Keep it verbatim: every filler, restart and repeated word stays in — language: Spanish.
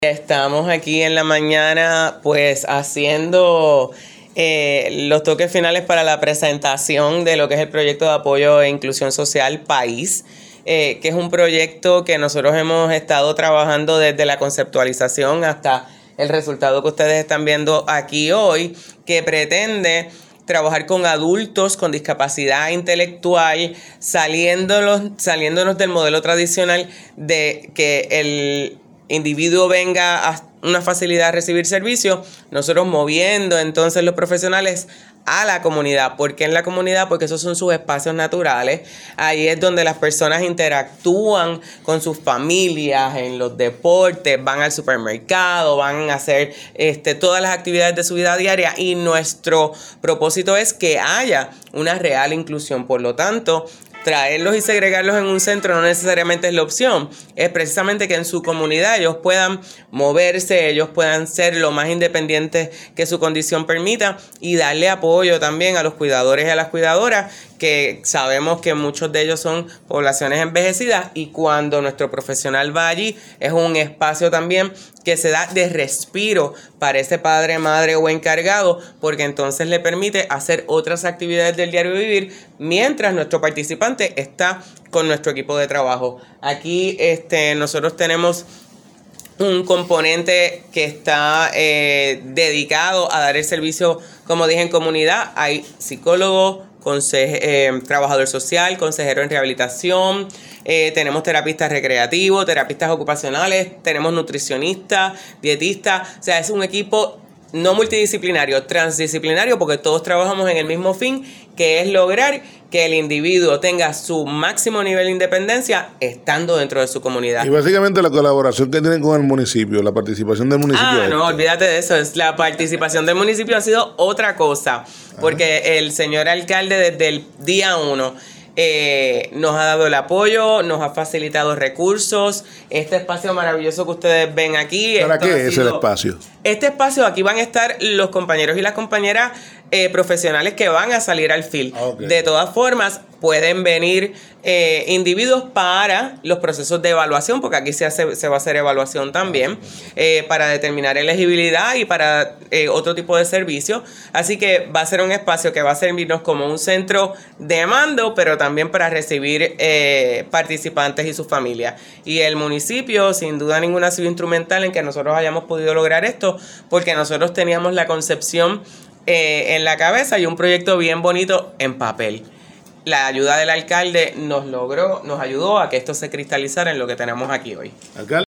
Estamos aquí en la mañana pues haciendo eh, los toques finales para la presentación de lo que es el proyecto de apoyo e inclusión social País, eh, que es un proyecto que nosotros hemos estado trabajando desde la conceptualización hasta el resultado que ustedes están viendo aquí hoy, que pretende trabajar con adultos con discapacidad intelectual, saliéndonos, saliéndonos del modelo tradicional de que el individuo venga a una facilidad a recibir servicios, nosotros moviendo entonces los profesionales a la comunidad. ¿Por qué en la comunidad? Porque esos son sus espacios naturales. Ahí es donde las personas interactúan con sus familias, en los deportes, van al supermercado, van a hacer este, todas las actividades de su vida diaria, y nuestro propósito es que haya una real inclusión. Por lo tanto, traerlos y segregarlos en un centro no necesariamente es la opción, es precisamente que en su comunidad ellos puedan moverse, ellos puedan ser lo más independientes que su condición permita, y darle apoyo también a los cuidadores y a las cuidadoras, que sabemos que muchos de ellos son poblaciones envejecidas, y cuando nuestro profesional va allí es un espacio también que se da de respiro para ese padre, madre o encargado, porque entonces le permite hacer otras actividades del diario vivir mientras nuestro participante está con nuestro equipo de trabajo. Aquí este, nosotros tenemos un componente que está eh, dedicado a dar el servicio, como dije, en comunidad. Hay psicólogos, Conse- eh, trabajador social, consejero en rehabilitación, eh, tenemos terapistas recreativos, terapistas ocupacionales, tenemos nutricionistas, dietistas. O sea, es un equipo no multidisciplinario, transdisciplinario, porque todos trabajamos en el mismo fin, que es lograr que el individuo tenga su máximo nivel de independencia estando dentro de su comunidad. Y básicamente la colaboración que tienen con el municipio, la participación del municipio. Ah, no, olvídate de eso. Es la participación del municipio ha sido otra cosa, porque Ajá. el señor alcalde desde el día uno eh, nos ha dado el apoyo, nos ha facilitado recursos. Este espacio maravilloso que ustedes ven aquí. ¿Para qué es el espacio? Este espacio, aquí van a estar los compañeros y las compañeras eh, profesionales que van a salir al field. Okay. De todas formas, pueden venir eh, individuos para los procesos de evaluación, porque aquí se, hace, se va a hacer evaluación también, eh, para determinar elegibilidad y para eh, otro tipo de servicio. Así que va a ser un espacio que va a servirnos como un centro de mando, pero también para recibir eh, participantes y sus familias. Y el municipio, sin duda ninguna, ha sido instrumental en que nosotros hayamos podido lograr esto, porque nosotros teníamos la concepción eh, en la cabeza y un proyecto bien bonito en papel. La ayuda del alcalde nos logró, nos ayudó a que esto se cristalizara en lo que tenemos aquí hoy. ¿Alcalde?